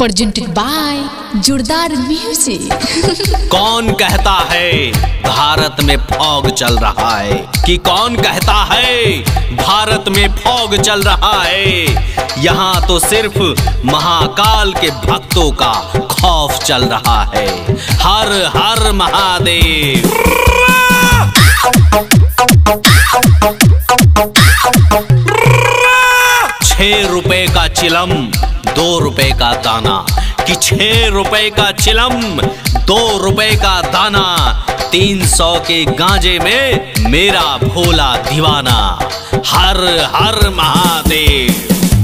presented by जोरदार music. कौन कहता है भारत में फॉग चल रहा है कि कौन कहता है भारत में फॉग चल रहा है। यहाँ तो सिर्फ महाकाल के भक्तों का खौफ चल रहा है। हर हर महादेव। 6 रुपए का चिलम 2 रुपए का दाना कि 6 रुपए का चिलम 2 रुपए का दाना। 300 के गांजे में मेरा भोला दीवाना। हर हर महादेव।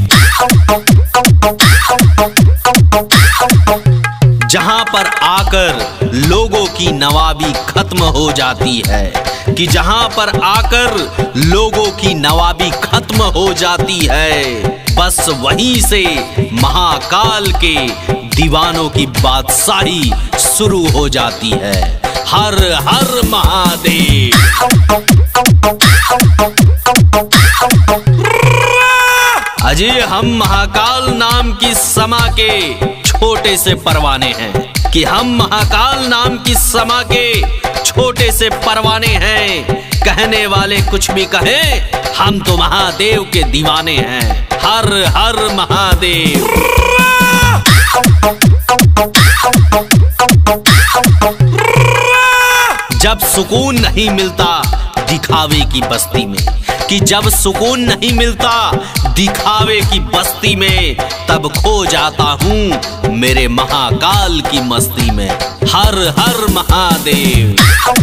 जहां पर आकर लोगों की नवाबी खत्म हो जाती है कि जहां पर आकर लोगों की नवाबी खत्म हो जाती है, बस वहीं से महाकाल के दीवानों की बादशाही शुरू हो जाती है। हर हर महादेव। अजय हम महाकाल नाम की समा के छोटे से परवाने हैं कि हम महाकाल नाम की समा के छोटे से परवाने हैं। कहने वाले कुछ भी कहें, हम तो महादेव के दीवाने हैं। हर हर महादेव। जब सुकून नहीं मिलता दिखावे की बस्ती में कि जब सुकून नहीं मिलता दिखावे की बस्ती में, तब खो जाता हूँ मेरे महाकाल की मस्ती में। हर हर महादेव।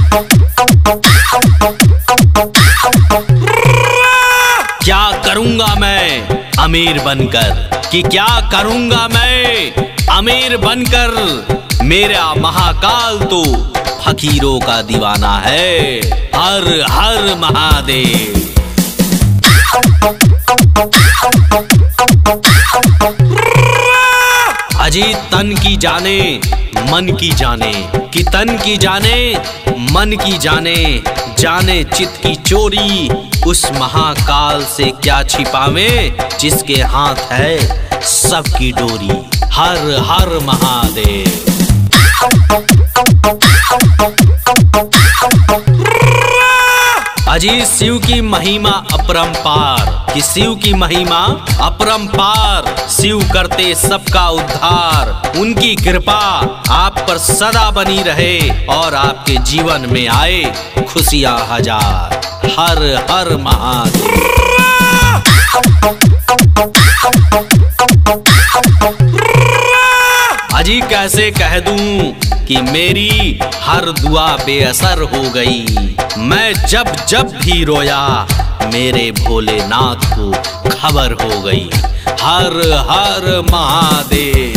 क्या करूँगा मैं अमीर बनकर कि क्या करूँगा मैं अमीर बनकर। मेरा महाकाल तो फकीरों का दीवाना है। हर हर महादेव। अजी तन की जाने मन की जाने कि तन की जाने मन की जाने, जाने चित की चोरी। उस महाकाल से क्या छिपावे जिसके हाथ है सबकी डोरी। हर हर महादेव। अजी शिव की महिमा अपरंपार कि शिव की महिमा अपरंपार। शिव करते सबका उद्धार। उनकी कृपा आप पर सदा बनी रहे और आपके जीवन में आए खुशियां हजार। हर हर महादेव। अजी कैसे कह दूं कि मेरी हर दुआ बेअसर हो गई। मैं जब जब भी रोया मेरे भोलेनाथ को खबर हो गई। हर हर महादेव।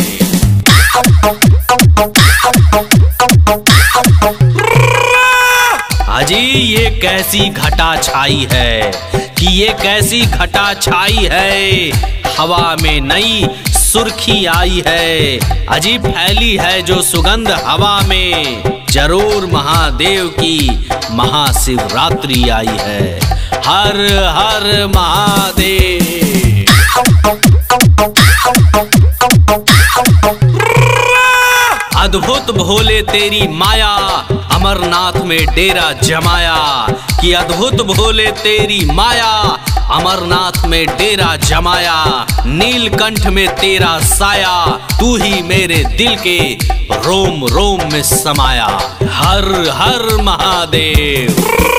अजी ये कैसी घटा छाई है कि ये कैसी घटा छाई है। हवा में नई सुर्खी आई है। अजी फैली है जो सुगंध हवा में, जरूर महादेव की महाशिवरात्रि आई है। हर हर महादेव। अद्भुत भोले तेरी माया अमरनाथ में डेरा जमाया कि अद्भुत भोले तेरी माया अमरनाथ में डेरा जमाया। नीलकंठ में तेरा साया, तू ही मेरे दिल के रोम रोम में समाया। हर हर महादेव।